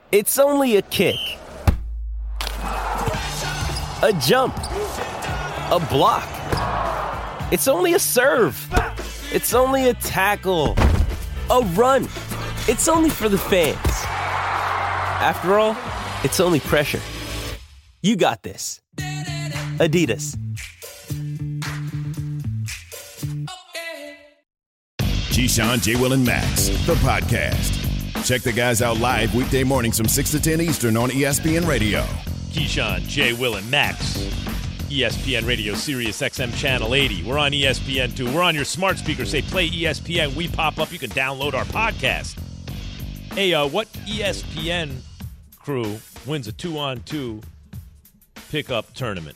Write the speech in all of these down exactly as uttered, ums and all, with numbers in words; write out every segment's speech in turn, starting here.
It's only a kick, a jump, a block. It's only a serve. It's only a tackle, a run. It's only for the fans. After all, it's only pressure. You got this. Adidas. Keyshawn, J. Will, and Max, the podcast. Check the guys out live weekday mornings from six to ten Eastern on E S P N Radio. Keyshawn, J. Will, and Max, E S P N Radio, Sirius X M Channel eighty. We're on E S P N two. We're on your smart speaker. Say, play E S P N. We pop up. You can download our podcast. Hey, uh, what E S P N crew wins a two-on-two pickup tournament?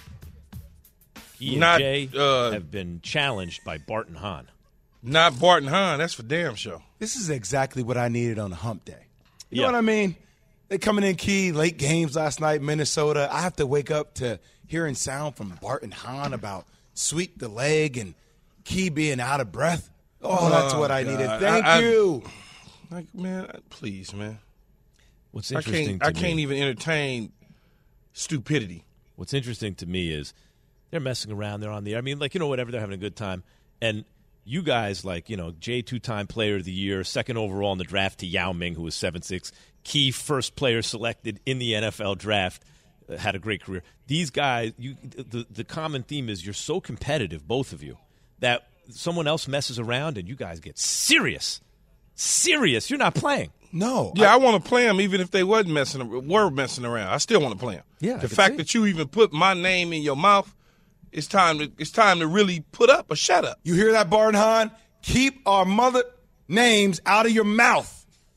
E and Not, J uh, have been challenged by Bart and Hahn. Not Bart and Hahn. That's for damn sure. This is exactly what I needed on a hump day. You Yeah. know what I mean? They coming in key, late games last night, Minnesota. I have to wake up to hearing sound from Bart and Hahn about sweep the leg and Key being out of breath. Oh, that's what I God. needed. Thank I- I- you. Like, man, please, man. What's I interesting can't. I to can't me, even entertain stupidity. What's interesting to me is they're messing around. They're on the air. I mean, like, you know, whatever. They're having a good time. And you guys, like, you know, Jay, two-time player of the year, second overall in the draft to Yao Ming, who was seven six. Key, first player selected in the N F L draft, uh, had a great career. These guys, you, the, the common theme is you're so competitive, both of you, that someone else messes around and you guys get serious. Serious. You're not playing. No. Yeah, I, I want to play them even if they wasn't messing were messing around. I still want to play them. Yeah, I the can fact see. that you even put my name in your mouth, it's time to it's time to really put up or shut up. You hear that, Bart and Hahn? Keep our mother names out of your mouth.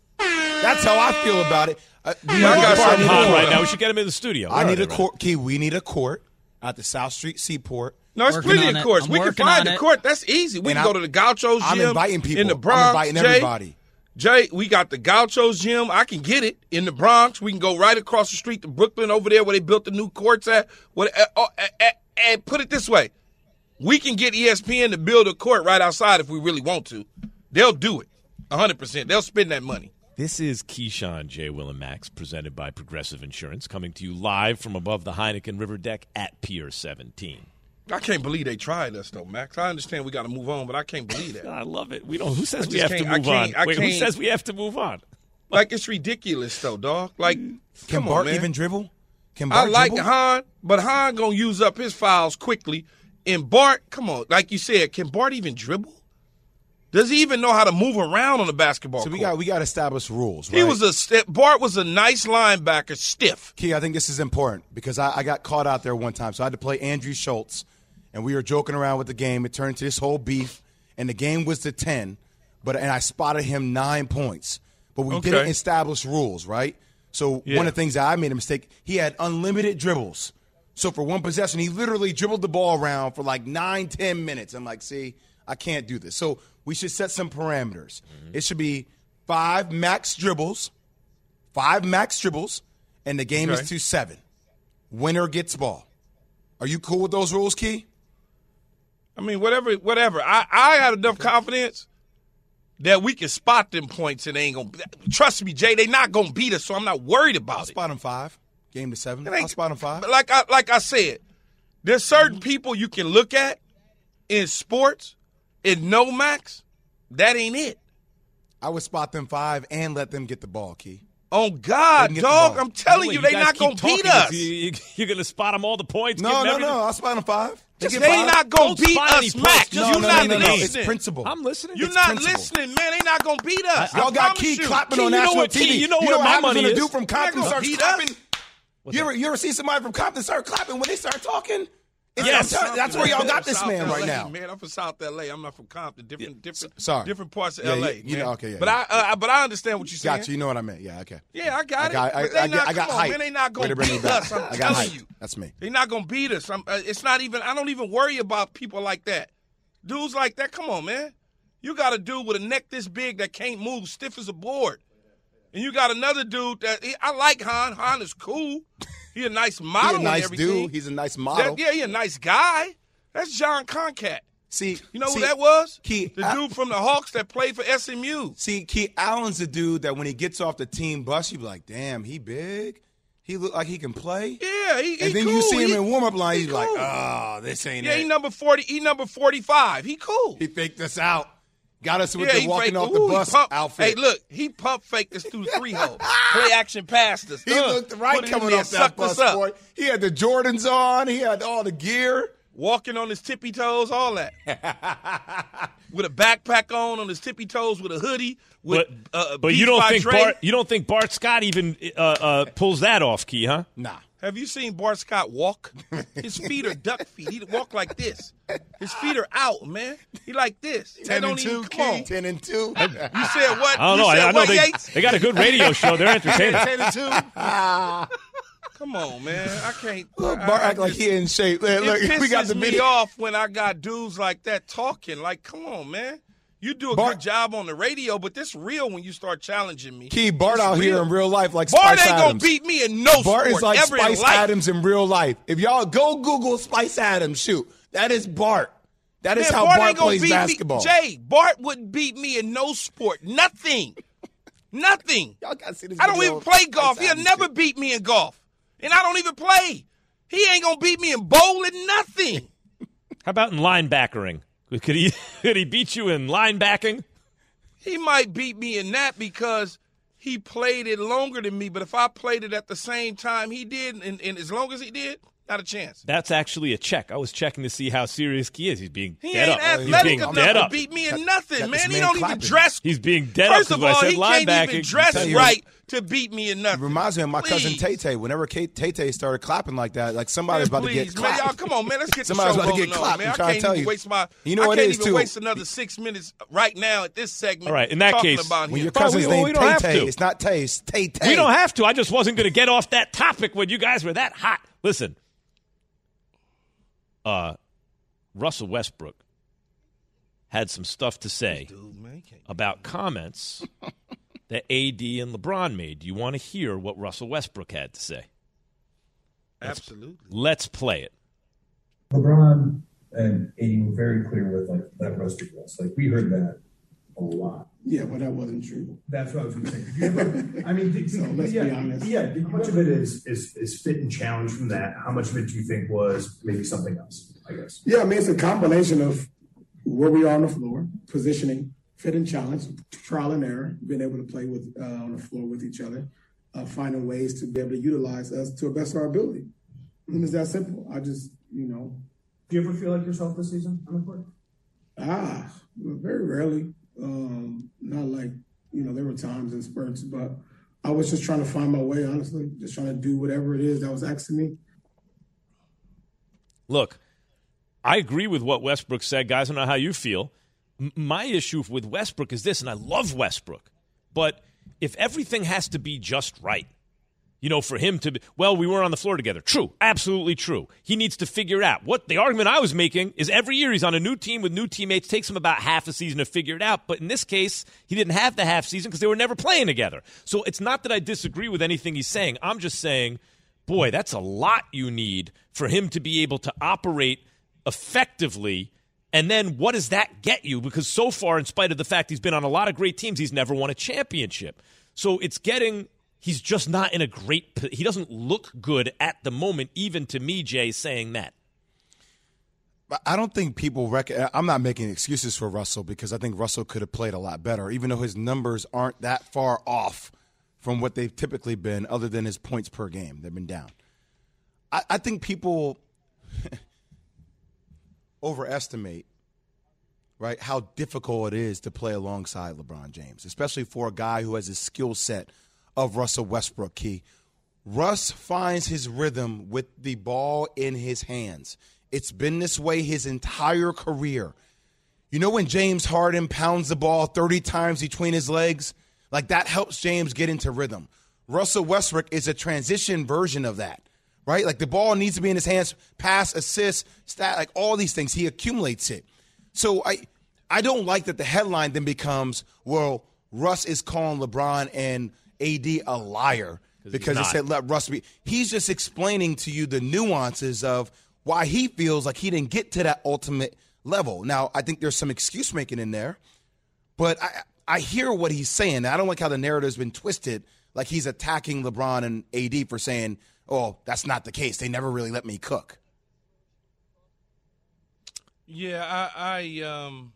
That's how I feel about it. Uh, we Yeah, I need got a- something I Hahn need a- right now. We should get him in the studio. I Where need are a they, court. Key, we need a court at the South Street Seaport. No, it's Working plenty on of it. courts. I'm We can working find on the it. court. That's easy. We And can I'm- go to the Gauchos I'm gym inviting people. in the I'm Bronx. inviting Jay, everybody. Jay, we got the Gauchos gym. I can get it in the Bronx. We can go right across the street to Brooklyn over there where they built the new courts at. What? Uh, uh, uh, uh, and put it this way. We can get E S P N to build a court right outside if we really want to. They'll do it, one hundred percent. They'll spend that money. This is Keyshawn, J. Will, and Max, presented by Progressive Insurance, coming to you live from above the Heineken River Deck at Pier seventeen. I can't believe they tried us, though, Max. I understand we got to move on, but I can't believe that. I love it. We don't. Who says I we just have to can't- I move on? can't- I Wait, who can't- says we have to move on? Like, it's ridiculous, though, dog. Like, Can come Bart on, man. even dribble? Can I Bart like dribble? Han, but Han going to use up his fouls quickly. And Bart, come on, like you said, can Bart even dribble? Does he even know how to move around on the basketball So we court? got we got to establish rules. He right? was a sti- Bart was a nice linebacker, stiff. Key, I think this is important because I, I got caught out there one time. So I had to play Andrew Schultz, and we were joking around with the game. It turned into this whole beef, and the game was to ten, but and I spotted him nine points. But we Okay. didn't establish rules, right? So Yeah. one of the things that I made a mistake, he had unlimited dribbles. So for one possession, he literally dribbled the ball around for like nine, ten minutes. I'm like, see, I can't do this. So we should set some parameters. Mm-hmm. It should be five max dribbles, five max dribbles, and the game Okay. is to seven. Winner gets ball. Are you cool with those rules, Key? I mean, whatever, whatever. I, I had enough confidence that we can spot them points and they ain't going to – trust me, Jay, they not going to beat us, so I'm not worried about I'll it. spot him five. Game to seven. It ain't- I'll spot him five. But Like I, like I said, there's certain people you can look at in sports and know, Max, that ain't it. I would spot them five and let them get the ball, Key. Oh, They God, can get the dog, ball. I'm telling Wait, you, they guys not keep going to beat talking. us. You, you, you're going to spot them all the points? give No, them no, everything? no. I'll spot him five. They get ain't five. not going Don't to beat spot any us, points. Max. No, you no, no, not no, no. It's listening. principle. I'm listening. You're It's not principle. listening, man. They not going to beat us. I Y'all got promise Key you. clapping Key, on you know national what, Key, T V. you know where what my happens money when a is. dude from Compton They're gonna starts beat clapping? us. You ever, you ever see somebody from Compton start clapping when they start talking? It's- Yes. I'm telling- that's where y'all got this South man L A, right now. Man, I'm from South L A. I'm not from Compton. Different, different, sorry. different parts of Yeah, L A. you- you man. know, okay, yeah, but yeah. I, uh, but I understand what you're saying. Got you. You know what I meant. Yeah, okay. Yeah, I got I got, it. I, But they I, not, got, I got come on, hype. man. They not Way going to to bring me beat back. us. I'm I got telling hype. you. That's me. They're not going to beat us. I'm, uh, it's not even. I don't even worry about people like that. Dudes like that. Come on, man. You got a dude with a neck this big that can't move, stiff as a board. And you got another dude that he, I like Han. Han is cool. He a nice model He's a nice and everything. dude. He's a nice model. That, yeah, he a nice guy. That's John Concat. See, You know see, who that was? Key, the I- dude from the Hawks that played for S M U. See, Key Allen's the dude that when he gets off the team bus, you be like, damn, he big. He look like he can play. Yeah, he, he And then cool. you see him he, in warm-up line, he he's like, cool. oh, this ain't Yeah, it. he number forty. He number forty-five. He cool. He faked us out. Got us with yeah, the he walking faked- off ooh, the he bus pump- outfit. Hey, look, he pump faked us through the three hole. Play action past us. He Uh, looked right put it in coming there, off that sucked bus, us up. boy. He had the Jordans on. He had all the gear. Walking on his tippy toes, all that. With a backpack on, on his tippy toes, with a hoodie. With, But, uh, but Beats you don't by think Dre. Bart you don't think Bart Scott even uh, uh, pulls that off, Key, huh? Nah. Have you seen Bart Scott walk? His feet are duck feet. He walk like this. His feet are out, man. He like this. They Ten don't and two, even, come on. Key. Ten and two. You said what? I don't you know. Said I, I know what, they, Yates? they got a good radio show. They're entertaining. Ten and two. Come on, man. I can't. Look, I- Bart I act like just- he in shape. Look, look, it we got pisses the me video. off when I got dudes like that talking. Like, come on, man. You do a Bart- good job on the radio, but this real when you start challenging me. Key, Bart It's out here real. in real life like Bart Spice ain't Adams. gonna beat me in no Bart sport is like ever Spice in life. Adams in real life. If y'all go Google Spice Adams, shoot, that is Bart. That is Man, how Bart, Bart ain't gonna plays beat basketball. Me. Jay, Bart wouldn't beat me in no sport. Nothing. Nothing. Y'all gotta see this I don't video even of play Spice golf. He'll Adams never shit. beat me in golf. And I don't even play. He ain't gonna beat me in bowling, nothing. How about in linebackering? Could he could he beat you in linebacking? He might beat me in that because he played it longer than me. But if I played it at the same time he did, and, and as long as he did, not a chance. That's actually a check. I was checking to see how serious Key is. He's being He dead ain't up. He's athletic being enough dead to up. beat me in Got- nothing, got this man. He man don't clapping. even dress. He's being dead First up of because all, I said he linebacking. can't even dress tell you. right to beat me in nothing. It reminds me of my cousin Please. Tay Tay. Whenever Tay Tay started clapping like that, like somebody Man, was about please, to get man, clapped. y'all, come on, man. Let's get Somebody's the show about to get rolling on, clapped. man. I'm I trying to can't tell even you. waste my. You know I what can't it is, even too. waste another six minutes right now at this segment. All right, in that talking case, about When him. your Well, cousin's we- we named don't Tay have Tay, to. it's not Tay, it's Tay Tay. We don't have to. I just wasn't going to get off that topic when you guys were that hot. Listen, uh, Russell Westbrook had some stuff to say Dude, man, he can't- about comments that A D and LeBron made. Do you want to hear what Russell Westbrook had to say? Absolutely. Let's play it. LeBron and A D were very clear with like that roster was. Like we heard that a lot. Yeah, but that wasn't true. That's what I was going to say. Yeah, but, I mean, did, So did- let's yeah, be honest. Yeah, how much of it is, is is fit and challenge from that? How much of it do you think was maybe something else? I guess. Yeah, I mean, it's a combination of where we are on the floor, positioning, fit and challenge, trial and error, being able to play with uh, on the floor with each other, uh, finding ways to be able to utilize us to the best of our ability. And it's that simple. I just, you know, Do you ever feel like yourself this season on the court? ah, very rarely. Um, not like, you know, there were times in spurts, but I was just trying to find my way, honestly, just trying to do whatever it is that was asking me. Look, I agree with what Westbrook said, guys. I don't know how you feel. M- my issue with Westbrook is this, and I love Westbrook, but if everything has to be just right, you know, for him to be, well, we were on the floor together. True. Absolutely true. He needs to figure it out. What the argument I was making is every year he's on a new team with new teammates. Takes him about half a season to figure it out. But in this case, he didn't have the half season because they were never playing together. So it's not that I disagree with anything he's saying. I'm just saying, boy, that's a lot you need for him to be able to operate effectively. And then what does that get you? Because so far, in spite of the fact he's been on a lot of great teams, he's never won a championship. So it's getting... He's just not in a great – he doesn't look good at the moment, even to me, Jay, saying that. But I don't think people rec- – I'm not making excuses for Russell because I think Russell could have played a lot better, even though his numbers aren't that far off from what they've typically been other than his points per game. They've been down. I, I think people overestimate, right, how difficult it is to play alongside LeBron James, especially for a guy who has a skill set of Russell Westbrook. Key. Russ finds his rhythm with the ball in his hands. It's been this way his entire career. You know when James Harden pounds the ball thirty times between his legs? Like that helps James get into rhythm. Russell Westbrook is a transition version of that, right? Like the ball needs to be in his hands, pass, assist, stat, like all these things. He accumulates it. So I I don't like that the headline then becomes, well, Russ is calling LeBron and A D a liar because he said let Russ be. He's just explaining to you the nuances of why he feels like he didn't get to that ultimate level. Now, I think there's some excuse making in there, but I, I hear what he's saying. I don't like how the narrative's been twisted, like he's attacking LeBron and A D for saying, oh, that's not the case. They never really let me cook. Yeah, I I um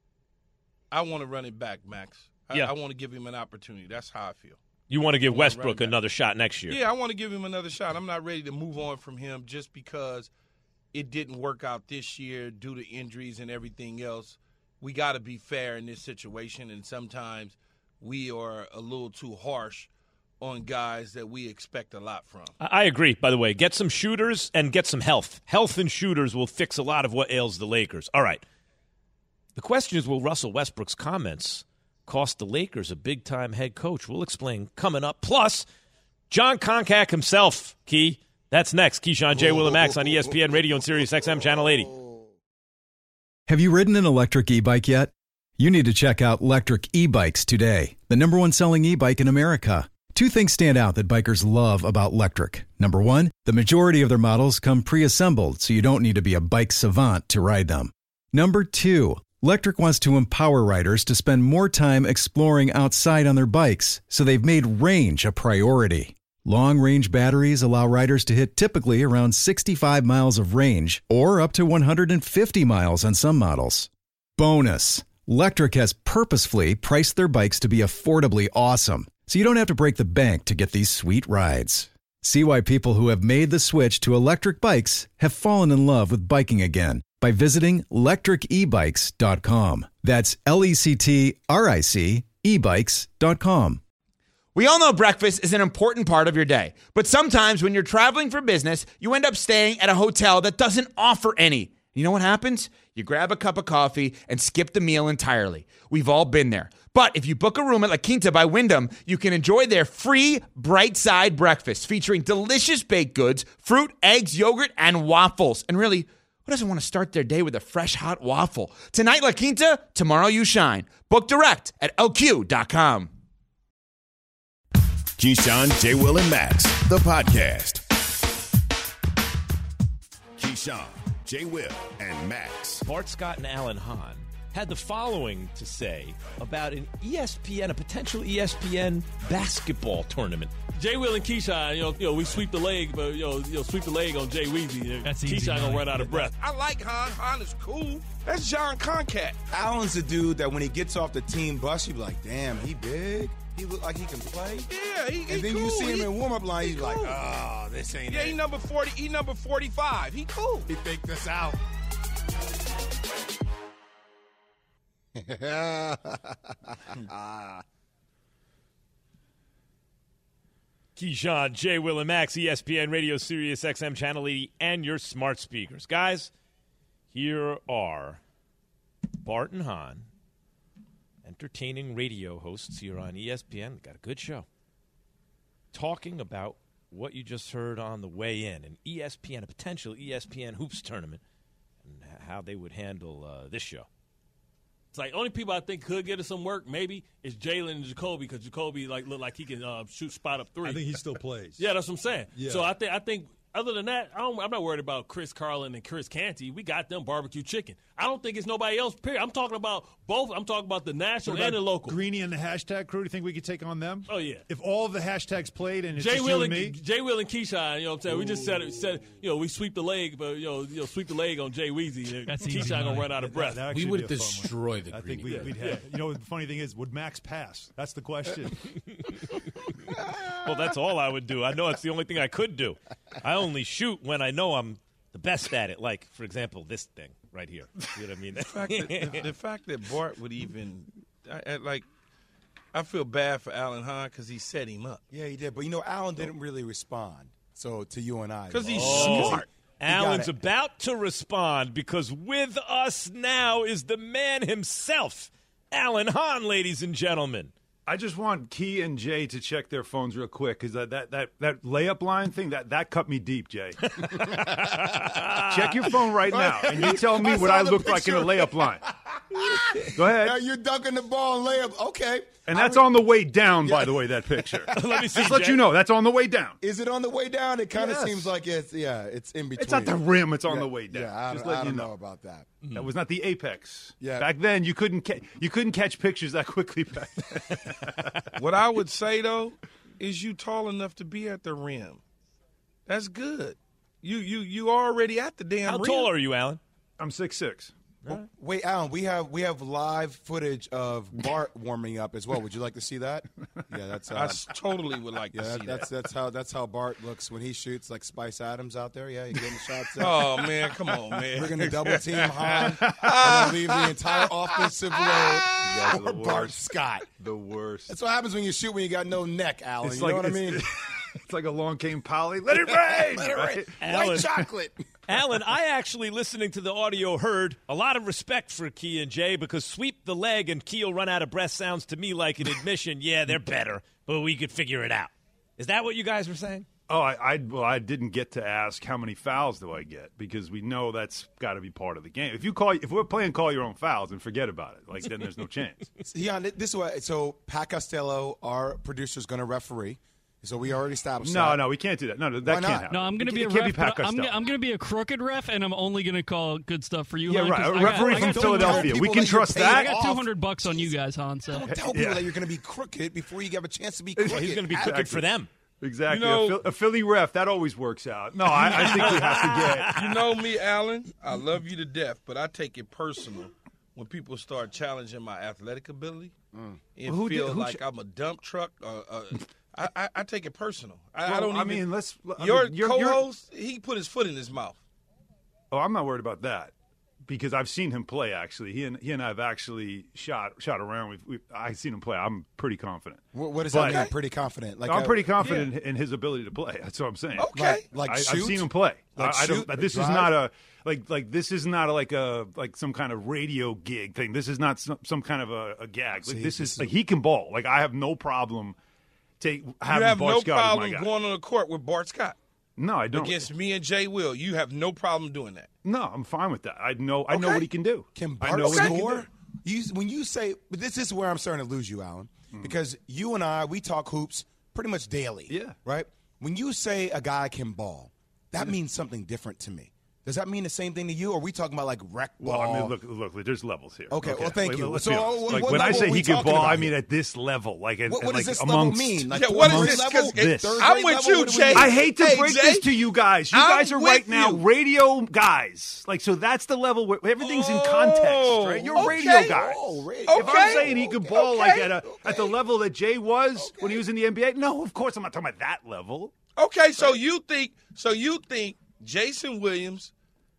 I want to run it back, Max. I, yeah. I want to give him an opportunity. That's how I feel. You want to give Westbrook to another shot next year? Yeah, I want to give him another shot. I'm not ready to move on from him just because it didn't work out this year due to injuries and everything else. We got to be fair in this situation, and sometimes we are a little too harsh on guys that we expect a lot from. I agree, by the way. Get some shooters and get some health. Health and shooters will fix a lot of what ails the Lakers. All right. The question is, will Russell Westbrook's comments cost the Lakers a big-time head coach? We'll explain coming up. Plus, John Koncak himself, Key. That's next. Keyshawn, J. Will, and Max on E S P N Radio and Sirius X M Channel eighty. Have you ridden an electric e-bike yet? You need to check out Lectric E-Bikes today, the number one selling e-bike in America. Two things stand out that bikers love about Lectric. Number one, the majority of their models come pre-assembled, so you don't need to be a bike savant to ride them. Number two, Lectric wants to empower riders to spend more time exploring outside on their bikes, so they've made range a priority. Long-range batteries allow riders to hit typically around sixty-five miles of range, or up to one hundred fifty miles on some models. Bonus, Lectric has purposefully priced their bikes to be affordably awesome, so you don't have to break the bank to get these sweet rides. See why people who have made the switch to electric bikes have fallen in love with biking again by visiting lectric e bikes dot com. That's L E C T R I C e bikes dot com. We all know breakfast is an important part of your day, but sometimes when you're traveling for business, you end up staying at a hotel that doesn't offer any. You know what happens? You grab a cup of coffee and skip the meal entirely. We've all been there. But if you book a room at La Quinta by Wyndham, you can enjoy their free Bright Side breakfast featuring delicious baked goods, fruit, eggs, yogurt, and waffles. And really, who doesn't want to start their day with a fresh hot waffle? Tonight, La Quinta, tomorrow you shine. Book direct at L Q dot com. Keyshawn, J. Will, and Max, the podcast. Keyshawn, J. Will, and Max. Bart Scott and Alan Hahn had the following to say about an E S P N, a potential E S P N basketball tournament. Jay Will and Keyshawn, you know, you know, we sweep the leg, but you know, you know, sweep the leg on Jay Weezy. That's Keyshawn gonna run out of breath. I like Han. Han is cool. That's John Koncak. Allen's a dude that when he gets off the team bus, you be like, damn, he big. He look like he can play. Yeah, he, he And then cool. you see him he, in warm-up line, he he's cool. like, oh, this ain't Yeah, it. he number forty. He number forty-five. He cool. He faked us out. Keyshawn, J. Will, and Max, E S P N Radio, Sirius X M Channel eighty, and your smart speakers. Guys, here are Bart and Hahn, entertaining radio hosts here on E S P N. Got a good show. Talking about what you just heard on the way in, an E S P N, a potential E S P N hoops tournament, and how they would handle uh, this show. It's like only people I think could get us some work maybe is Jalen and Jacoby because Jacoby like look like he can uh, shoot spot up three. I think he still plays. Yeah, that's what I'm saying. Yeah. So I think I think other than that, I don't, I'm not worried about Chris Carlin and Chris Canty. We got them barbecue chicken. I don't think it's nobody else. Period. I'm talking about both. I'm talking about the national and the local. Greeny and the hashtag crew. Do you think we could take on them? Oh yeah. If all of the hashtags played and it's Jay just Will you and, and me, Jay Will and Keyshawn, you know what I'm saying? We just said it, said you know we sweep the leg, but you know you know sweep the leg on Jay Weezy. That's Keyshawn easy gonna money. run out of breath. That- that We actually would be a fun one. destroy the I think Greeny. we, we'd have. You know, the funny thing is, would Max pass? That's the question. Well, that's all I would do. I know it's the only thing I could do. I only shoot when I know I'm the best at it. Like, for example, this thing right here. You know what I mean? The fact that, the, the fact that Bart would even, I, I, like, I feel bad for Alan Hahn because he set him up. Yeah, he did. But, you know, Allen didn't really respond. So, to you and I. Because he's Oh. smart. Alan's got it. about to respond because with us now is the man himself, Alan Hahn, ladies and gentlemen. I just want Key and Jay to check their phones real quick because that, that, that, that layup line thing, that, that cut me deep, Jay. Check your phone right now, and you tell me I what saw I the look like in a picture. layup line. Go ahead. Now you're dunking the ball and layup. Okay. And that's I re- on the way down, Yeah. by the way, that picture. Let me see, Just let Jay. you know, that's on the way down. Is it on the way down? It kind of Yes. seems like it's, yeah, it's in between. It's not the rim, it's on Yeah, the way down. Yeah, I, Just don't- let I you don't know. know about that. That was not the apex. Yeah. Back then, you couldn't ca- you couldn't catch pictures that quickly back then. What I would say, though, is you tall enough to be at the rim. That's good. You you you already at the damn How rim. tall are you, Alan? I'm six six. Well, wait, Alan, we have we have live footage of Bart warming up as well. Would you like to see that? Yeah, that's. Uh, I s- totally would like yeah, to that, see that's that. that's how that's how Bart looks when he shoots, like Spice Adams out there. Yeah, you're getting the shots. Oh man, come on, man. We're gonna double team Han. We're gonna leave the entire offensive load guys are for the Bart worst. Scott. The worst. That's what happens when you shoot when you got no neck, Alan. It's you like, know what I it's- mean? It's like along came Polly. Let it rain. Let it right? rain. Alan. White chocolate. Alan, I actually, listening to the audio, heard a lot of respect for Key and Jay because sweep the leg and Key will run out of breath sounds to me like an admission. Yeah, they're better, but we could figure it out. Is that what you guys were saying? Oh, I, I well, I didn't get to ask how many fouls do I get because we know that's got to be part of the game. If you call, if we're playing call your own fouls, then forget about it. Like then there's no chance. Yeah, this is what. So Pat Costello, our producer, is going to referee. So we already established. No, that. no, we can't do that. No, no that Why can't not? happen. No, I'm going to It be a can't ref. be Pat but I'm, Costello. I'm going to be a crooked ref, and I'm only going to call good stuff for you. Yeah, Han, right. 'cause A I referee got, I from got Philadelphia. Don't We tell can people trust that you're I that. got two hundred bucks on you guys, Han. So Don't tell people that you're going to be crooked before you have a chance to be crooked. Well, he's going to be crooked for them. Exactly. You know- a, Phil- a Philly ref, that always works out. No, I, I think we have to get. You know me, Alan. I love you to death, but I take it personal when people start challenging my athletic ability. It Well, who did- feels who like ch- I'm a dump truck. Uh, uh, I, I, I take it personal. I, I Well, don't. I even, mean, let's- I Your mean, you're- you're- co-host, he put his foot in his mouth. Oh, I'm not worried about that because I've seen him play. Actually, he and he and I have actually shot shot around. We've, we've I've seen him play. I'm pretty confident. What, what does But- that mean? Pretty confident. Like I'm a- pretty confident in, in his ability to play. That's what I'm saying. Okay. Like, like I, I've shoot? seen him play. Like I, I shoot, don't. This is drive? not a like like this is not a, like a like some kind of radio gig thing. This is not some, some kind of a, a gag. Like, See, this this is is- like he can ball. Like I have no problem take having You have Bart no Scott as my problem guy. going on the court with Bart Scott No, I don't. against me and Jay Will. You have no problem doing that. No, I'm fine with that. I know. I know Okay. what he can do. Can I Bart know what he can score? do. You, when you say, but this is where I'm starting to lose you, Alan, because you and I, we talk hoops pretty much daily. Yeah. Right? When you say a guy can ball, that means something different to me. Does that mean the same thing to you, or are we talking about like rec ball? Well, I mean, look, look, look, there's levels here. Okay, well, thank Like, you. let's So, be uh, honest. what- like, what when I level say are we he can talking ball, about I mean here? at this level, like, and, What, what and, does like this level amongst mean? Like Yeah, fourth what is grade this? level? 'Cause this. Third I'm grade with level? you, What do we Jay. mean? I hate to Hey, break Jay, this to you guys. You I'm guys are right with now you. radio guys. Like, so that's the level where everything's in context, right? You're okay. radio guys. Oh, radio. If I'm Okay. saying he could ball Okay. like at a at the level that Jay was when he was in the N B A, no, of course I'm not talking about that level. Okay, so you think so you think Jason Williams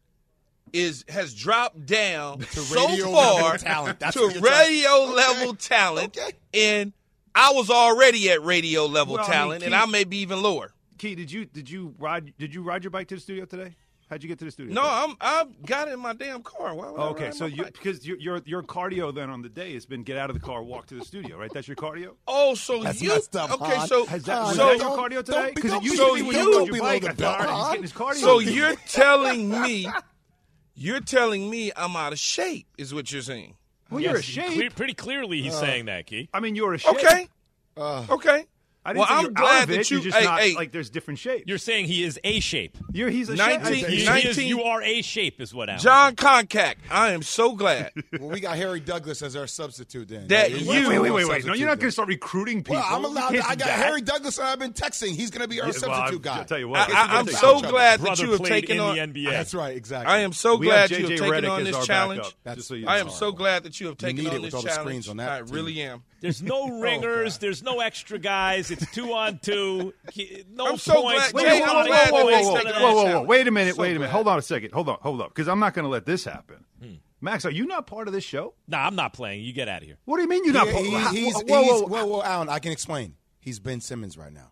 is has dropped down To so radio far level talent. That's to what you're saying. radio level talent, Okay. and I was already at radio level Well, I mean, talent, and Keith- I may be even lower. Key, did you did you ride did you ride your bike to the studio today? How'd you get to the studio? No, today? I'm I've got it in my damn car. Why would I Okay, ride so my you bike? because your your your cardio then on the day has been get out of the car, walk to the studio, right? That's your cardio. Oh, so That's you messed up, okay? Han. So Has that, Uh, was so that your don't- cardio don't today? be- Because don't it be- usually when don't you go ride your below bike, the I belt, thought he's Han. getting his cardio. so in. you're telling me you're telling me I'm out of shape is what you're saying. well, you're a Yes, shape. cle- pretty clearly, he's saying that, Key. I mean, you're a shape. Okay, Uh, okay. I didn't Well, say I'm you're glad out of that it. you- You're just hey, not hey. like there's different shapes. You're saying he is a shape. You're he's a nineteen shape. He, he nineteen is, you are a shape, is what Alan John Concack, I am so glad well, we got Harry Douglas as our substitute then. That Yeah, you- he's Wait, our wait, wait, wait. No, substitute you're not then. going to start recruiting people. Well, I'm You allowed. can't To, I do got that. Harry Douglas, and I've been texting. He's going to be our Yeah, well, substitute I'll- guy. I'll tell you what. I, I, I'm Take so each other. glad that Brother you have played taken in on. the N B A. That's right, exactly. I am so We have glad J you have J taken Redick on as this our challenge. backup, That's- just so you I know. am so glad that you have taken need it on with this all the challenge. screens on that I team. really am. There's no ringers. There's no extra guys. It's two on two. He- No I'm so points. glad- no Jay, I'm running glad that points, they none taken of on that. Whoa, whoa, whoa! challenge. Wait a minute, So wait a minute. glad. Hold on a second. Hold on, hold up, because I'm not going to let this happen. Max, are you not part of this show? Nah, I'm not playing. You get out of here. What do you mean you're not? He- part he- Whoa, he's, whoa, he's, whoa. whoa, whoa, Alan, I can explain. He's Ben Simmons right now.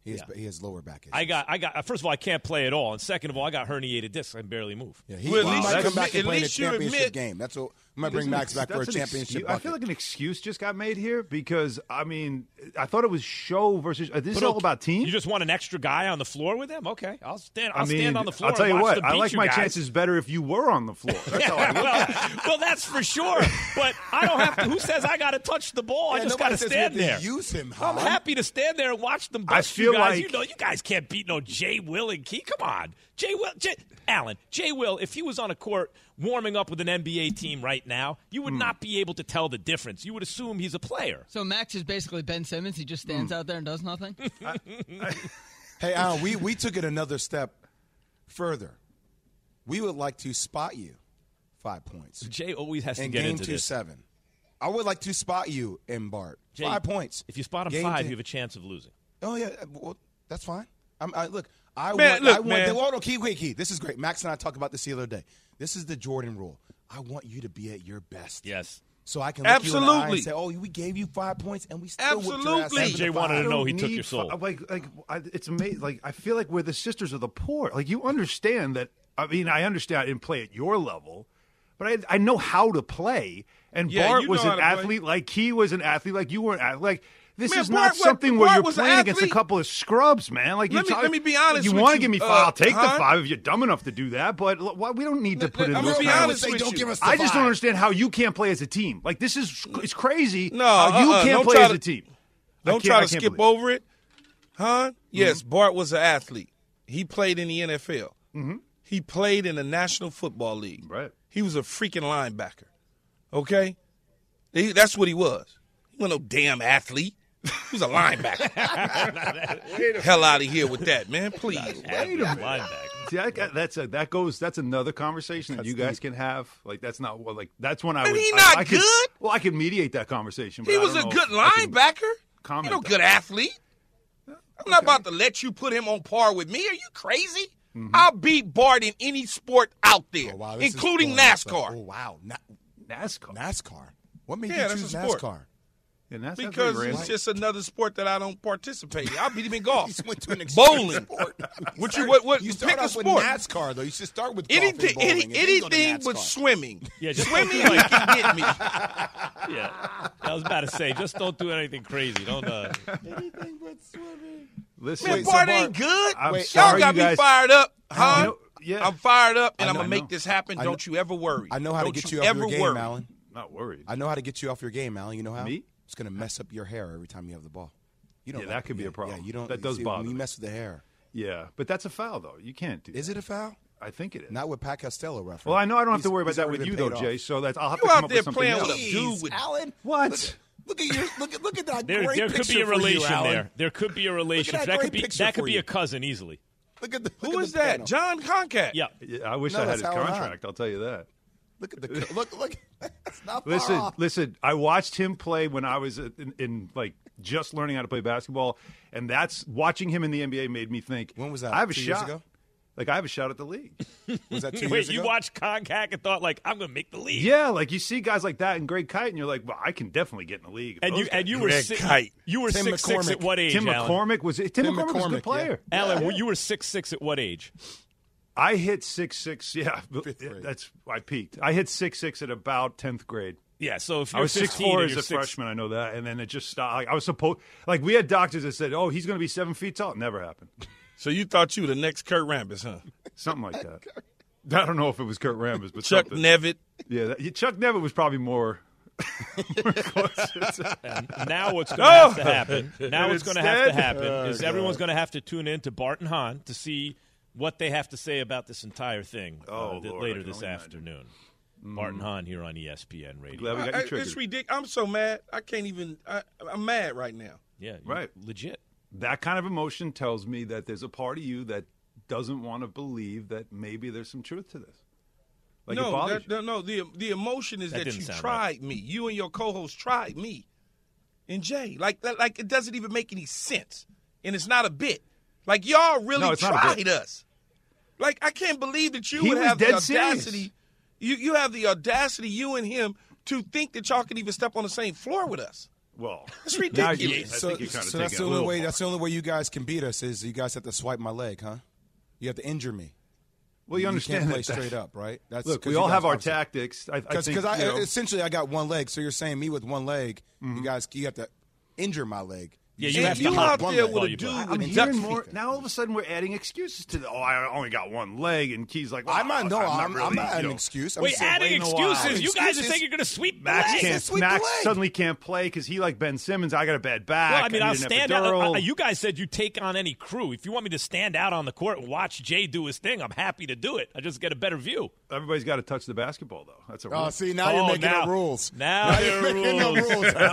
He has, Yeah. he has lower back issues. I got, I got. First of all, I can't play at all, and second of all, I got herniated discs. I can barely move. Yeah, he, Well, at he least might you come back admit- and play in a at least you championship admit- game. That's what I'm gonna bring Max back for a That's an championship. excuse- I bucket. feel like an excuse just got made here because I mean I thought it was show versus. Uh, this is But all okay, about team. You just want an extra guy on the floor with him? Okay, I'll stand. I'll I mean, stand on the floor. I'll tell and you watch what. them I beat like you my guys. chances better if you were on the floor. That's how I look well, at it. well, that's for sure. But I don't have to. Who says I got to touch the ball? Yeah, I just nobody got to says we stand have to there. use him, I'm Hon. happy to stand there and watch them. I Bust feel you guys. like- you know, you guys can't beat no Jay Will and Key. Come on, Jay Will, Jay, Allen, Jay Will. If he was on a court warming up with an N B A team right now, you would Hmm. not be able to tell the difference. You would assume he's a player. So Max is basically Ben Simmons. He just stands out there and does nothing. Hey, Alan, we, we took it another step further. We would like to spot you five points. Jay always has to in get game into two this. seven. I would like to spot you in Bart. Jay, five points. If you spot him Game five, two. you have a chance of losing. Oh yeah, well that's fine. I'm, I, look, I Man, want. look, I want. man. The, hold on, key, wait, key. This is great. Max and I talked about this the other day. This is the Jordan rule. I want you to be at your best. Yes. So I can look you in the eye Absolutely. and say, "Oh, we gave you five points, and we still whooped your ass Absolutely. seven Jay to wanted five." to know he I took don't your need soul. fi- Like, like I, it's amazing. Like, I feel like we're the sisters of the poor. Like, you understand that. I mean, I understand I didn't play at your level, but I, I know how to play. And Yeah, Bart you was know an how to play. athlete, like he was an athlete, like you were an athlete. Like, this Man, is Bart not was- something where Bart you're was an playing against a athlete. couple of scrubs, man. Like, Let you me- let me be honest You with want to you, give me uh, five? I'll take the Hon. five if you're dumb enough to do that. But l- why, we don't need to put in I'm those gonna be kind of- honest Say, with don't you. give us the I just don't five. understand how you can't play as a team. Like, this is it's crazy. No, how you uh-uh. can't Don't play try as to- a team. I Don't can't- try I to can't skip believe it. over it, huh? Yes, Bart was an athlete. He played in the N F L. Mm-hmm. He played in the National Football League. Right. He was a freaking linebacker. Okay, He- that's what he was. He wasn't no damn athlete. He was a linebacker. Hell out of here with that, man. Please. Wait a minute. Linebacker. See, I got, that's a, that goes. That's another conversation that you guys can have. Like, that's not well, like that's when I Man, would. he I- not I could- good? Well, I could mediate that conversation. But He I was don't a know good if I can linebacker. comment You know, that. good athlete. I'm not about to let you put him on par with me. Are you crazy? Mm-hmm. I'll beat Bart in any sport out there, Oh, wow, this is including going up, though. NASCAR. Oh wow, Na- NASCAR. NASCAR. What made Yeah, you that's choose a sport. NASCAR? And that's, that's Because very it's random. just another sport that I don't participate in. I'll beat him in golf. You went to an extreme Bowling. sport. What you what what You pick start a off with sport. NASCAR though. You should start with golf and Anything bowling, any, and then go to anything but NASCAR. swimming. Yeah, just Swimming like- you can get me. Yeah, I was about to say, just don't do anything crazy. Don't. Uh, Anything but swimming. Listen, Man, Wait, so Bart Bart- ain't good. I'm Y'all sorry got you me guys- fired up, huh? You know- yeah. I'm fired up, and I I'm know- gonna I make know. this happen. I know- Don't you ever worry. I know how Don't to get you you off ever your game, worry. Alan. not worried. I know how to get you off your game, Alan. You know how? Me? It's going to mess up your hair every time you have the ball. You don't Yeah, like- that could be a problem. Yeah, you don't. That does see, bother when you me. mess with the hair. Yeah, but that's a foul though. You can't do. Is that. it a foul? I think it is. Not with Pat Costello referee. Well, I know I don't have He's- to worry about he's that already with you been though, paid Jay. off. So that's I'll have You to come out up there with something playing else. with a dude with Alan. What? Look at your look at look at that there, great there could picture be a for you, relation Alan. there. There could be a relation. that That, great could be. picture That could for be you. a cousin easily. Look at the. Who look is at the that? panel. John Concat. Yeah. Yeah, I wish No, I had that's his Alan Hahn. contract. I'll tell you that. Look at the look look. That's not far Listen, off. listen. I watched him play when I was in, in like just learning how to play basketball, and that's watching him in the N B A made me think. When was that? I have a Two years shot. ago? Like I have a shot at the league. Was that two Wait, years you ago? watched Concac and thought like, I'm gonna make the league. Yeah, like you see guys like that in Greg Kite, and you're like, well, I can definitely get in the league. And you and you were Greg six, Kite. you were Tim six six McCormick. at what age? Tim Alan? McCormick was Tim, Tim McCormick, was a McCormick, good player. Alan, well, you were six six at what age? I hit six six. Yeah, Fifth grade. that's I peaked. I hit six six at about tenth grade. Yeah, so if you're I was six fifteen four and as you're a six, freshman. I know that, and then it just stopped. Like, I was supposed like we had doctors that said, "Oh, he's going to be seven feet tall." It never happened. So you thought you were the next Kurt Rambis, huh? Something like that. I don't know if it was Kurt Rambis, but Chuck something. Nevitt. Yeah, that, yeah, Chuck Nevitt was probably more. more close. And now what's going to have to Oh! happen? Now And what's going to have to instead- happen Oh, is God. everyone's going to have to tune in to Bart and Hahn to see what they have to say about this entire thing uh, Oh, th- Lord, later I can this only imagine. aftererson. Bart and Hahn here on E S P N Radio. Glad we got I- you I- triggered. it's ridiculous. I'm so mad. I can't even. I, I'm mad right now. Yeah, you- Right. legit. That kind of emotion tells me that there's a part of you that doesn't want to believe that maybe there's some truth to this. Like it no, bothers that, no, no. The the emotion is That that, didn't you sound tried me. You and your co-host tried me, and Jay. Like that. Like it doesn't even make any sense, and it's not a bit. Like y'all really No, it's not a tried bit. us. Like I can't believe that you He would was have the dead serious. audacity. You you have the audacity, you and him, to think that y'all can even step on the same floor with us. Well, It's now ridiculous. you- I So, think you're kind of so that's taking the it a only little way. far. That's the only way you guys can beat us is you guys have to swipe my leg, huh? You have to injure me. Well, you understand can't play that- that- straight up, right? That's Look, 'cause we you all guys have our obviously- tactics. I, I Because think, I, you know, essentially I got one leg, so you're saying me with one leg, you guys you have to injure my leg. Yeah, you saying have me to with hop one there leg. with a you dude play. with I'm duck hearing feet. more. Now all of a sudden we're adding excuses to the. Oh, I only got one leg, and Key's like, well, I'm not. No, I'm, I'm, really, I'm not you an know, excuse. I'm Wait, saying, adding wait a while. excuses. You guys are Excuses. saying you're going to sweep the Max leg. can't. sweep the Max leg. suddenly can't play because he like Ben Simmons. I got a bad back. Well, I mean, I I'll need an stand out. epidural. Uh, you guys said you take on any crew. If you want me to stand out on the court and watch Jay do his thing, I'm happy to do it. I just get a better view. Everybody's got to touch the basketball, though. That's a rule. Oh, see, now Oh, you're making now- up rules. Now, you're there are making up rules. rules.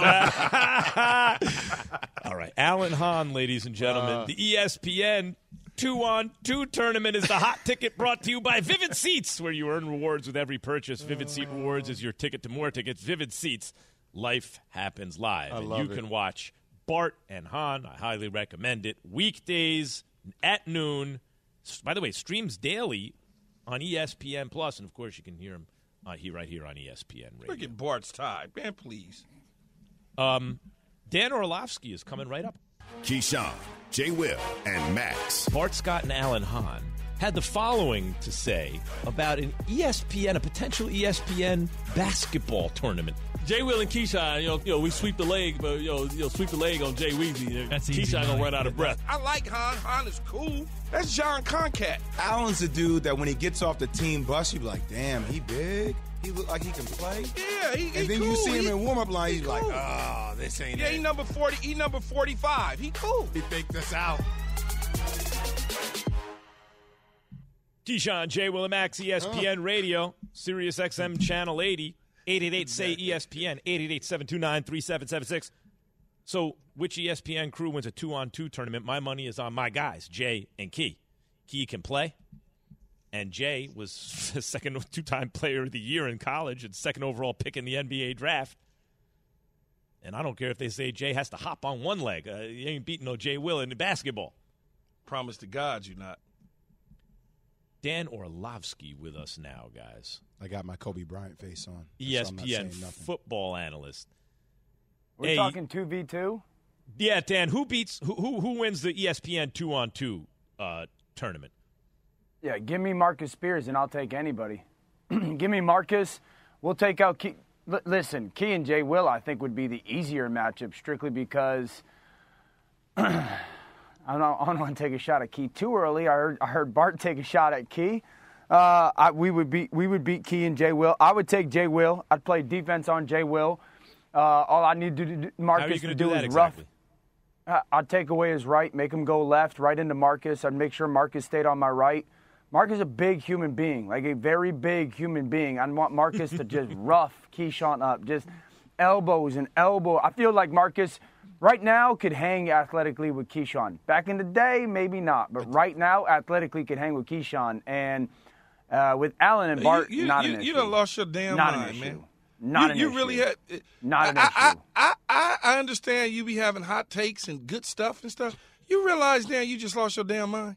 All right, Alan Hahn, ladies and gentlemen, the E S P N two-on-two tournament is the hot ticket brought to you by Vivid Seats, where you earn rewards with every purchase. Vivid Seat Rewards is your ticket to more tickets. Vivid Seats, life happens live. I and love you it. can watch Bart and Hahn. I highly recommend it. Weekdays at noon. S- By the way, streams daily on E S P N Plus, and of course you can hear him uh, he right here on E S P N Radio. Look at Bart's tie. Man, please. Um, Dan Orlovsky is coming right up. Keyshawn, J. Will, and Max. Bart Scott and Alan Hahn had the following to say about an E S P N, a potential E S P N basketball tournament. Jay Will and Keyshawn, you know, you know, we sweep the leg, but you know, you know, sweep the leg on Jay Weezy. That's easy, Keyshawn gonna man. run out of breath. I like Han. Han is cool. That's John Concat. Allen's the dude that when he gets off the team bus, you be like, damn, he big. He look like he can play. Yeah, he, he And then cool. you see him He- in warm up line, he he's like, cool. oh, this ain't Yeah, it. he number forty. He number forty-five. He cool. He faked us out. Keyshawn, J. Will and Max, E S P N Radio, Sirius X M Channel eighty, eight eight eight, S A Y, E S P N, eight eight eight, seven two nine, three seven seven six. So which E S P N crew wins a two-on-two tournament? My money is on my guys, Jay and Key. Key can play, and Jay was the second two-time player of the year in college and second overall pick in the N B A draft. And I don't care if they say Jay has to hop on one leg. Uh, you ain't beating no Jay Will in the basketball. Promise to God you not. Dan Orlovsky with us now, guys. I got my Kobe Bryant face on. E so S I'm not P N saying nothing. football analyst. We're Hey, talking two v two? Yeah, Dan, who beats who who, who wins the E S P N two on two uh, tournament? Yeah, give me Marcus Spears and I'll take anybody. Give me Marcus. We'll take out Key. L- listen, Key and Jay Will, I think, would be the easier matchup strictly because I don't, I don't want to take a shot at Key too early. I heard, I heard Bart take a shot at Key. Uh, I, we would beat we would beat Key and Jay Will. I would take Jay Will. I'd play defense on Jay Will. Uh, all I need to do, Marcus How are you to gonna do, do that is rough. exactly? I- I'd take away his right, make him go left, right into Marcus. I'd make sure Marcus stayed on my right. Marcus is a big human being, like a very big human being. I want Marcus to just rough Keyshawn up, just elbows and elbow. I feel like Marcus right now could hang athletically with Keyshawn. Back in the day, maybe not, but right now, athletically could hang with Keyshawn. And uh, with Allen and Bart, you, you, not you, an you issue. done lost your damn not mind, an issue. man. Not you, an you issue. really had. Not an I, issue. I, I, I, I understand you be having hot takes and good stuff and stuff. You realize, Dan, you just lost your damn mind.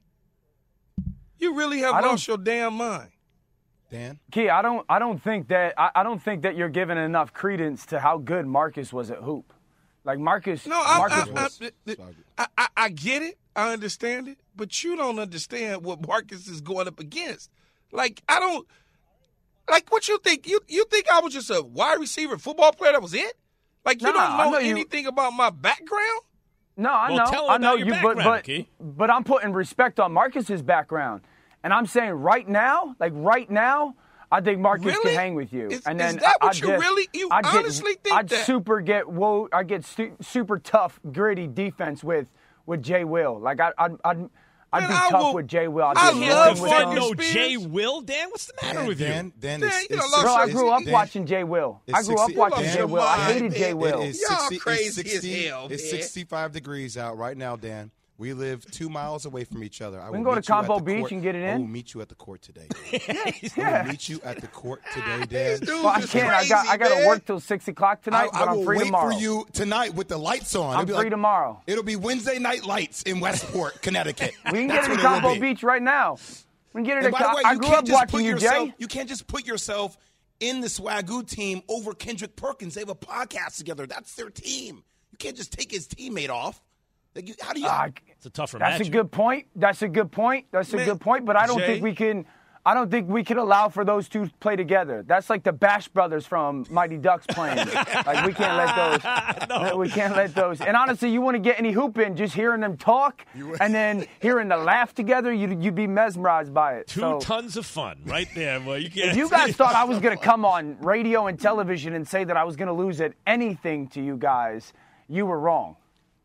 You really have I don't- lost your damn mind. Dan? Key, I don't, I don't think that, I, I don't think that you're giving enough credence to how good Marcus was at hoop. Like Marcus, No, I, Marcus I, was. I, I, I, I get it. I understand it. But you don't understand what Marcus is going up against. Like, I don't. Like, what you think? You you think I was just a wide receiver football player? That was it? Like, you Nah, I don't know, know you- anything about my background? No, I Well, know, tell him I know about your you, but background, but Key. but I'm putting respect on Marcus's background, and I'm saying right now, like right now, I think Marcus Really? can hang with you. Is- and is then that I, what I'd you just- really- you I'd get- honestly think I'd that? super get whoa, I get stu- super tough, gritty defense with with Jay Will. Like I, I'd I'd, I'd Man, be I tough will- with Jay Will. I'd I be love rolling with Marcus him. no Spears. Jay Will, Dan. What's the matter Dan, with you? Dan, Dan, Dan, it's, you done it's lost Bro, I your- grew up Dan, watching Jay Will. it's I grew up sixty watching lost Jay your Will. I mind, hated man. Jay Will. It is Y'all sixty, crazy it's as sixty, hell, It's man. sixty-five degrees out right now, Dan. We live two miles away from each other. I We can will go to meet you at Campo the Beach court. and get it I in? will meet you at the court today. Dan. I Yeah. will meet you at the court today, Dan. These dudes Well, I is can't. I got. crazy, I got to man. work till six o'clock tonight, I, but I I'm will free wait tomorrow. for you tonight with the lights on. I'm It'll be free like- tomorrow. It'll be Wednesday night lights in Westport, Connecticut. We can That's get it what in it will Campo be. Beach right now. We can get it And at by the Cam- way, I you grew can't up just watching put you, yourself. Jay. You can't just put yourself in the Swagoo team over Kendrick Perkins. They have a podcast together. That's their team. can't just take his teammate off. Like, you, how do you? Uh, it's a tougher That's match. a good point. That's a good point. That's Man, a good point. But I don't Jay? think we can. I don't think we can allow for those two to play together. That's like the Bash Brothers from Mighty Ducks playing. Like we can't let those. no. We can't let those. And honestly, you want to get any hoop in, just hearing them talk and then hearing the laugh together, you'd, you'd be mesmerized by it. Two so, tons of fun right there. Well, you can't. if you guys thought I was going to come on radio and television and say that I was going to lose at anything to you guys, you were wrong.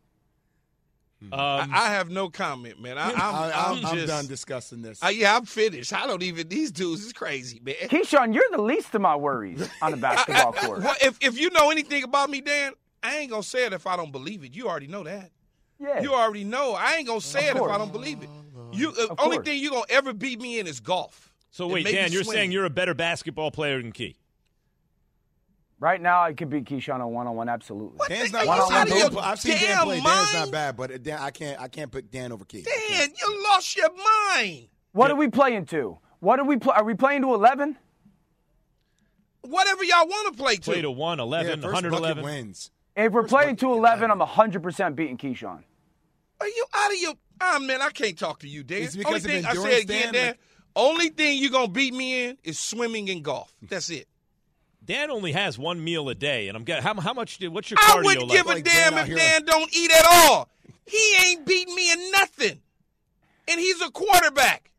Um, I, I have no comment, man. I, I'm, I, I'm, I'm, just, I'm done discussing this. Uh, yeah, I'm finished. I don't even. These dudes is crazy, man. Keyshawn, you're the least of my worries on the basketball I, I, court. Well, if if you know anything about me, Dan, I ain't gonna say it if I don't believe it. You already know that. Yeah. You already know. I ain't gonna say Of it course. if I don't believe it. You uh, Of only course. thing you gonna ever beat me in is golf. So And wait, maybe Dan, you're swimming. saying you're a better basketball player than Key? Right now, I could beat Keyshawn on one-on-one, absolutely. Dan's not. One on one, I've seen dude. Dan- I've seen Dan damn play. Dan's not mind. bad, but Dan, I can't. I can't put Dan over Key. Dan, you lost your mind. What are we playing to? What are we pl- Are we playing to eleven? Whatever y'all want to play to. Play to one, eleven, Yeah, one first bucket eleven. wins. If we're playing to eleven, I'm one hundred percent beating Keyshawn. Are you out of your? Ah, man, I can't talk to you, Dan. It's because only of thing I endurance, said again, Dan, Dan. like- only thing you gonna beat me in is swimming and golf. That's it. Dan only has one meal a day, and I'm getting how, how much? Did, what's your I cardio wouldn't like? give a Like damn Dan out if here. Dan don't eat at all. He ain't beating me in nothing, and he's a quarterback.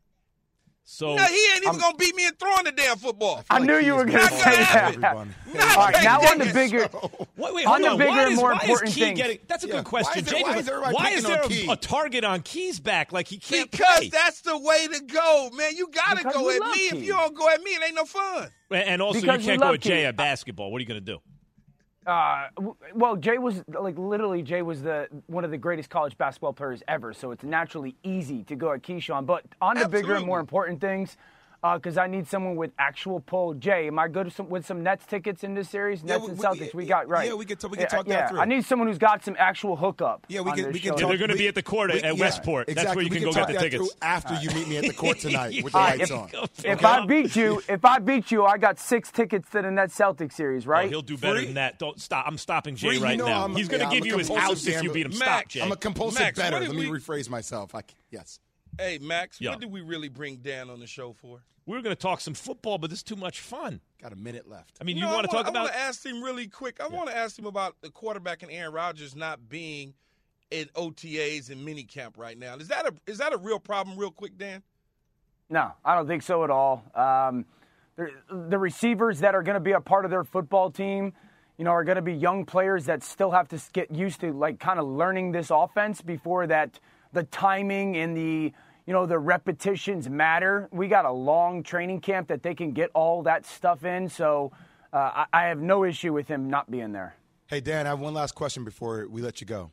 So No, he ain't even gonna beat me in throwing the damn football. I like knew he you is were going to not say gonna that. happen. Not All right, taking now on the it. bigger. Wait, wait, On hold the on. bigger why and is, more why is important Key things. getting? That's a Yeah, good question, why is there- Jay. why is everybody why is picking there on a, Key? a target on Key's back like he can't Because play? that's the way to go, man. You gotta Because go we at love me. Key. If you don't go at me, it ain't no fun. And also, Because you we can't go love at Jay Key. at basketball. What are you going to do? Uh, w- well, Jay was like literally Jay was the one of the greatest college basketball players ever, so it's naturally easy to go at Keyshawn. But on the bigger and more Absolutely. important things, because I need someone with actual pull. Jay, am I good with some, with some Nets tickets in this series? Yeah, Nets we- and we- Celtics, we got right. yeah, we could t- we could Yeah, talk that yeah, through. I need someone who's got some actual hookup. Yeah, we on can. this We can show. talk. Yeah, they're gonna we- be at the court at- at yeah, Westport. That's Exactly. where you we can go talk get the that tickets. through after you meet me at the court tonight with the All right, lights if, on. if I beat you, if I beat you, I got six tickets to the Nets Celtics series, Oh, right? he'll do better Free? than that. Don't stop. I'm stopping Jay Free, you right know now. I'm- He's going to yeah, give I'm a you his compulsive house if you gambler. beat him. Stop, Max, Jay. I'm a compulsive Max, better. what Let did me we- rephrase myself. I, yes. Hey, Max, Yeah. what did we really bring Dan on the show for? We were going to talk some football, but this is too much fun. Got a minute left. I mean, You you know, want to I talk wanna, about? I want to ask him really quick. I want to ask him about the quarterback and Aaron Rodgers not being in O T As and minicamp right now. Is that a is that a real problem? Real quick, Dan. No, I don't think so at all. Um, the, the receivers that are going to be a part of their football team, you know, are going to be young players that still have to get used to, like, kind of learning this offense before that the timing and the, you know, the repetitions matter. We got a long training camp that they can get all that stuff in. So uh, I, I have no issue with him not being there. Hey, Dan, I have one last question before we let you go.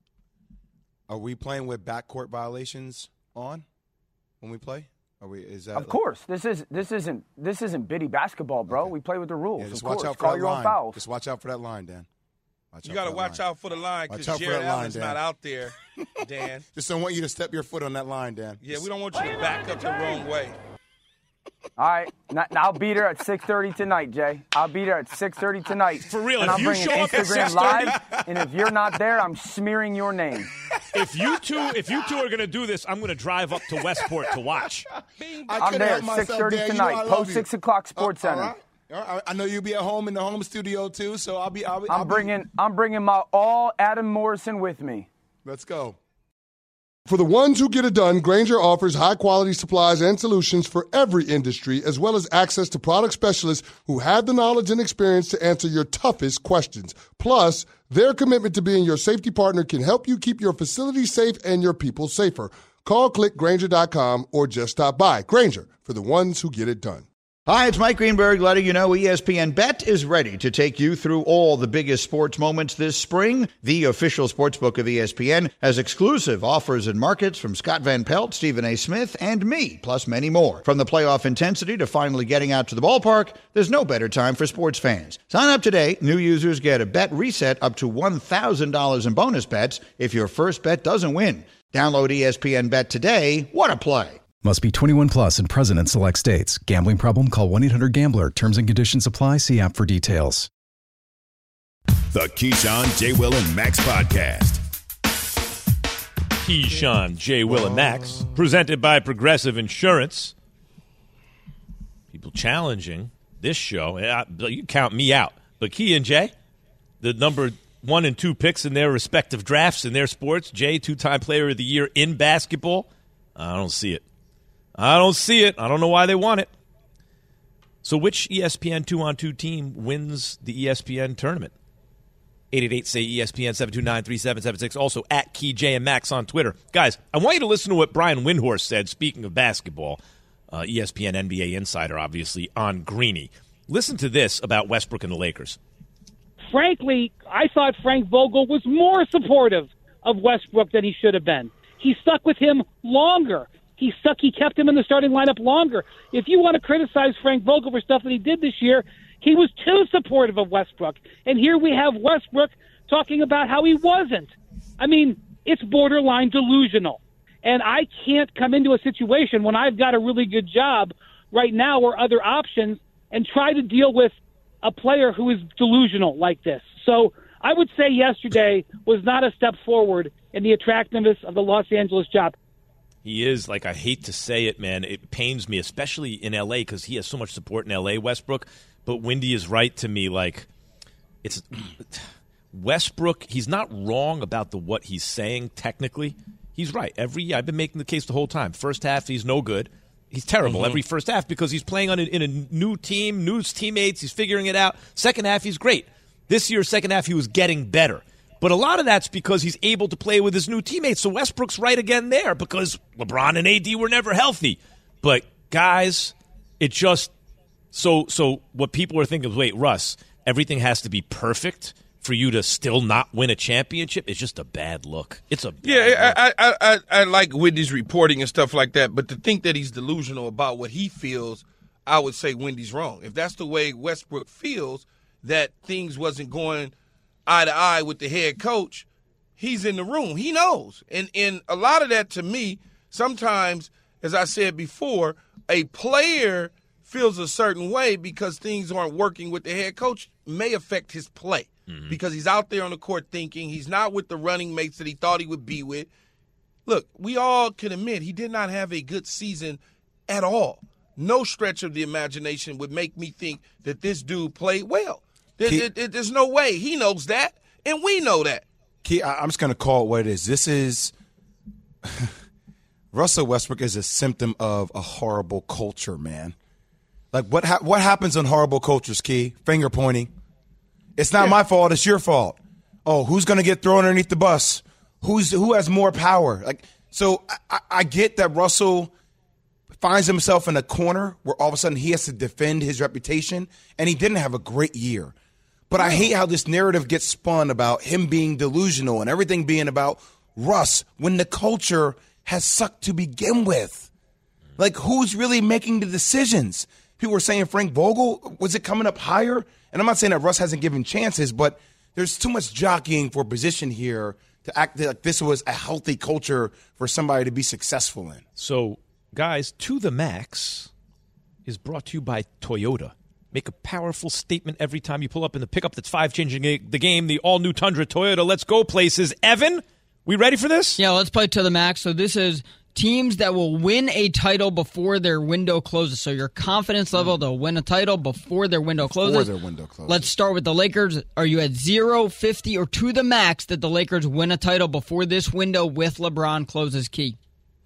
Are we playing with backcourt violations on when we play? Are we? Is that Of course, this is this isn't this isn't bitty basketball, bro. Okay. We play with the rules. Yeah, just of watch course, out for call that your line. own fouls. Just watch out for that line, Dan. Watch You out got to for that watch line. out for the line Watch because out for Jared that line, Allen's Dan. not out there, Dan. Just don't want you to step your foot on that line, Dan. Yeah, we don't want you to back up the wrong way. All right, now, now I'll beat her at six thirty tonight, Jay. I'll beat her at six thirty tonight. For real, and if I'm you bringing show up at Instagram six thirty live, and if you're not there, I'm smearing your name. If you two, if you two are going to do this, I'm going to drive up to Westport to watch. I I'm couldn't there help at myself, six thirty Dan. You know I tonight, love post you. six o'clock Sports Uh, all Center. right. All right. I know you'll be at home in the home studio too, so I'll be. I'll be I'm I'll be- bringing I'm bringing my all Adam Morrison with me. Let's go. For the ones who get it done, Grainger offers high-quality supplies and solutions for every industry, as well as access to product specialists who have the knowledge and experience to answer your toughest questions. Plus, their commitment to being your safety partner can help you keep your facility safe and your people safer. Call click grainger dot com or just stop by. Grainger, for the ones who get it done. Hi, it's Mike Greenberg letting you know E S P N Bet is ready to take you through all the biggest sports moments this spring. The official sportsbook of E S P N has exclusive offers and markets from Scott Van Pelt, Stephen A. Smith, and me, plus many more. From the playoff intensity to finally getting out to the ballpark, there's no better time for sports fans. Sign up today. New users get a bet reset up to one thousand dollars in bonus bets if your first bet doesn't win. Download E S P N Bet today. What a play. Must be twenty-one plus and present in select states. Gambling problem? Call one eight hundred gambler. Terms and conditions apply. See app for details. The Keyshawn, J. Will, and Max podcast. Keyshawn, J. Will, and Max, presented by Progressive Insurance. People challenging this show. You count me out. But Key and Jay, the number one and two picks in their respective drafts in their sports. Jay, two-time player of the year in basketball. I don't see it. I don't see it. I don't know why they want it. So which E S P N two-on-two team wins the E S P N tournament? eight eight eight, say E S P N, seven two nine, three seven seven six. Also, at Key J and Max on Twitter. Guys, I want you to listen to what Brian Windhorst said, speaking of basketball. Uh, E S P N N B A insider, obviously, on Greeny. Listen to this about Westbrook and the Lakers. Frankly, I thought Frank Vogel was more supportive of Westbrook than he should have been. He stuck with him longer. He stuck. He kept him in the starting lineup longer. If you want to criticize Frank Vogel for stuff that he did this year, he was too supportive of Westbrook. And here we have Westbrook talking about how he wasn't. I mean, it's borderline delusional. And I can't come into a situation when I've got a really good job right now or other options and try to deal with a player who is delusional like this. So I would say yesterday was not a step forward in the attractiveness of the Los Angeles job. He is, like, I hate to say it, man. It pains me, especially in L A, because he has so much support in L A, Westbrook. But Windy is right to me. Like, it's Westbrook, he's not wrong about the what he's saying technically. He's right. Every year, I've been making the case the whole time. First half, he's no good. He's terrible mm-hmm. every first half because he's playing on a, in a new team, new teammates. He's figuring it out. Second half, he's great. This year, second half, he was getting better. But a lot of that's because he's able to play with his new teammates. So Westbrook's right again there because LeBron and A D were never healthy. But, guys, it just so so what people are thinking is, wait, Russ, everything has to be perfect for you to still not win a championship. It's just a bad look. It's a bad yeah. look. I, I I I like Wendy's reporting and stuff like that. But to think that he's delusional about what he feels, I would say Wendy's wrong. If that's the way Westbrook feels, that things wasn't going eye to eye with the head coach, he's in the room. He knows. And and a lot of that, to me, sometimes, as I said before, a player feels a certain way because things aren't working with the head coach may affect his play. Mm-hmm. Because he's out there on the court thinking he's not with the running mates that he thought he would be with. Look, we all can admit he did not have a good season at all. No stretch of the imagination would make me think that this dude played well. There, He, there, there's no way. He knows that, and we know that. Key, I'm just going to call it what it is. This is – Russell Westbrook is a symptom of a horrible culture, man. Like, what ha- what happens in horrible cultures, Key? Finger pointing. It's not yeah. my fault. It's your fault. Oh, who's going to get thrown underneath the bus? Who's Who has more power? Like, so I, I get that Russell finds himself in a corner where all of a sudden he has to defend his reputation, and he didn't have a great year. But I hate how this narrative gets spun about him being delusional and everything being about Russ when the culture has sucked to begin with. Like, who's really making the decisions? People were saying Frank Vogel. Was it coming up higher? And I'm not saying that Russ hasn't given chances, but there's too much jockeying for position here to act like this was a healthy culture for somebody to be successful in. So, guys, To the Max is brought to you by Toyota. Make a powerful statement every time you pull up in the pickup that's five, changing the game, the all-new Tundra Toyota. Let's go places. Evan, we ready for this? Yeah, let's play To the Max. So this is teams that will win a title before their window closes. So your confidence level, they'll win a title before their window closes. Before their window closes. Let's start with the Lakers. Are you at zero, fifty, or to the max that the Lakers win a title before this window with LeBron closes, Key?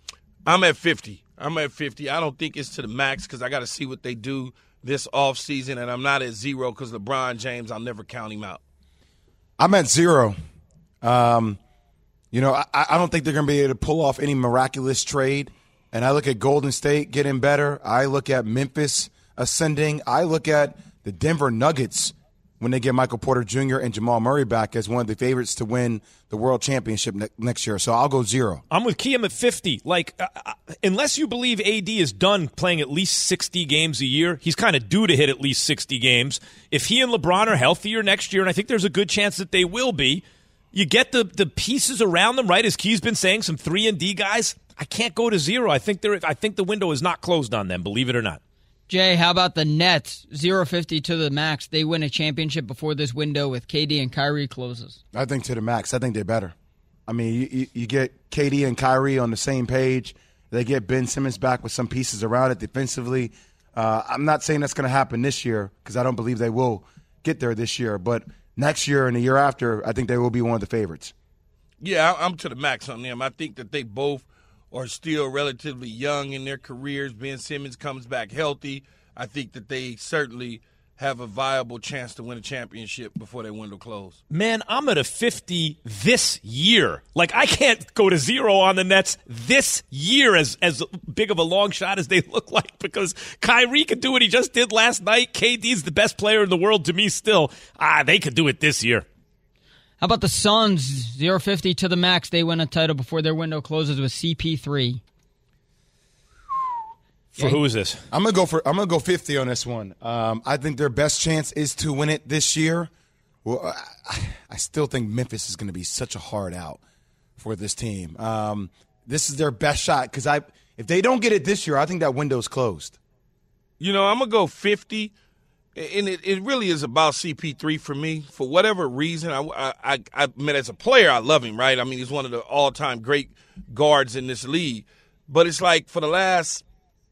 I'm at fifty. I'm at fifty. I don't think it's to the max because I got to see what they do this offseason, and I'm not at zero because LeBron James, I'll never count him out. I'm at zero. Um, you know, I, I don't think they're going to be able to pull off any miraculous trade. And I look at Golden State getting better. I look at Memphis ascending. I look at the Denver Nuggets when they get Michael Porter Junior and Jamal Murray back as one of the favorites to win the World Championship ne- next year. So I'll go zero. I'm with Kiem at fifty. Like, uh, uh, unless you believe A D is done playing at least sixty games a year, he's kind of due to hit at least sixty games. If he and LeBron are healthier next year, and I think there's a good chance that they will be, you get the, the pieces around them, right? As Key's been saying, some three and D guys. I can't go to zero. I think they're, I think the window is not closed on them, believe it or not. Jay, how about the Nets? zero fifty to the max. They win a championship before this window with K D and Kyrie closes. I think to the max. I think they're better. I mean, you, you, you get K D and Kyrie on the same page. They get Ben Simmons back with some pieces around it defensively. Uh, I'm not saying that's going to happen this year because I don't believe they will get there this year. But next year and the year after, I think they will be one of the favorites. Yeah, I'm to the max on them. I think that they both are still relatively young in their careers. Ben Simmons comes back healthy. I think that they certainly have a viable chance to win a championship before their window closes. Man, I'm at a fifty this year. Like, I can't go to zero on the Nets this year as as big of a long shot as they look like because Kyrie could do what he just did last night. K D's the best player in the world to me still. Ah, they could do it this year. How about the Suns? zero fifty to the max. They win a title before their window closes with C P three. For who is this? I'm gonna go for. I'm gonna go fifty on this one. Um, I think their best chance is to win it this year. Well, I, I still think Memphis is going to be such a hard out for this team. Um, this is their best shot because I. If they don't get it this year, I think that window's closed. You know, I'm gonna go fifty, and it, it really is about C P three for me. For whatever reason, I, I, I mean, as a player, I love him. Right? I mean, he's one of the all-time great guards in this league. But it's like for the last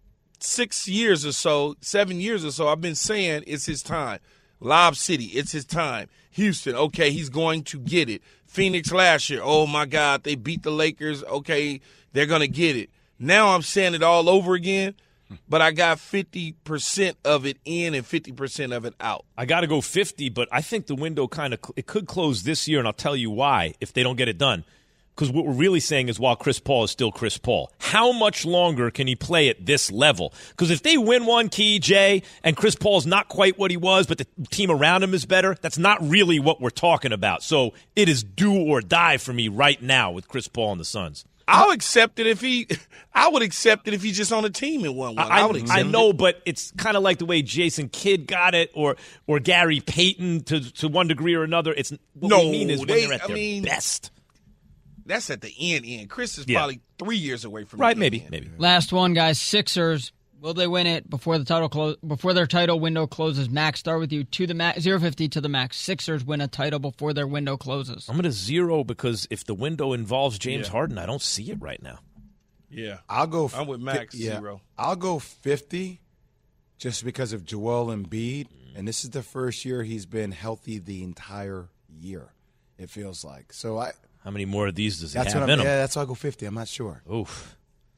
six years or so, seven years or so, I've been saying it's his time. Lob City, it's his time. Houston, okay, he's going to get it. Phoenix last year, oh, my God, they beat the Lakers. Okay, they're going to get it. Now I'm saying it all over again, but I got fifty percent of it in and fifty percent of it out. I got to go fifty, but I think the window kind of – it could close this year, and I'll tell you why if they don't get it done. Because what we're really saying is while Chris Paul is still Chris Paul, how much longer can he play at this level? Because if they win one key, Jay, and Chris Paul's not quite what he was, but the team around him is better, that's not really what we're talking about. So it is do or die for me right now with Chris Paul and the Suns. I'll accept it if he – I would accept it if he's just on the team and won one. I, I would accept I know, it. but it's kind of like the way Jason Kidd got it or or Gary Payton to, to one degree or another. It's What no, we mean is when they, they're at I their mean, best. That's at the end, end. Chris is Yeah. probably three years away from Right, the maybe, end. maybe. Last one, guys. Sixers. Will they win it before the title close? Before their title window closes? Max, start with you. To the max, zero fifty to the max. Sixers win a title before their window closes. I'm going to zero because if the window involves James Yeah. Harden, I don't see it right now. Yeah. I'll go. I'm with Max, yeah, zero. I'll go fifty, just because of Joel Embiid, and this is the first year he's been healthy the entire year. It feels like so. I. How many more of these does he That's have what I'm, in him? Yeah, that's why I go fifty. I'm not sure. Oof.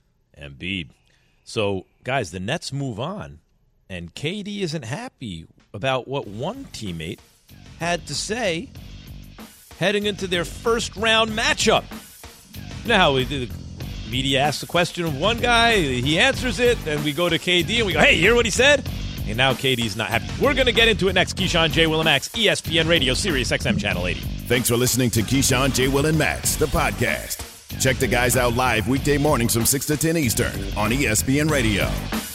Embiid. So, guys, the Nets move on, and K D isn't happy about what one teammate had to say heading into their first-round matchup. You know how we do the media asks the question of one guy, he answers it, then we go to K D and we go, hey, you hear what he said? And now K D's not happy. We're going to get into it next. Keyshawn, J. Will and Max, E S P N Radio, Sirius X M Channel eighty. Thanks for listening to Keyshawn, J. Will and Max, the podcast. Check the guys out live weekday mornings from six to ten Eastern on E S P N Radio.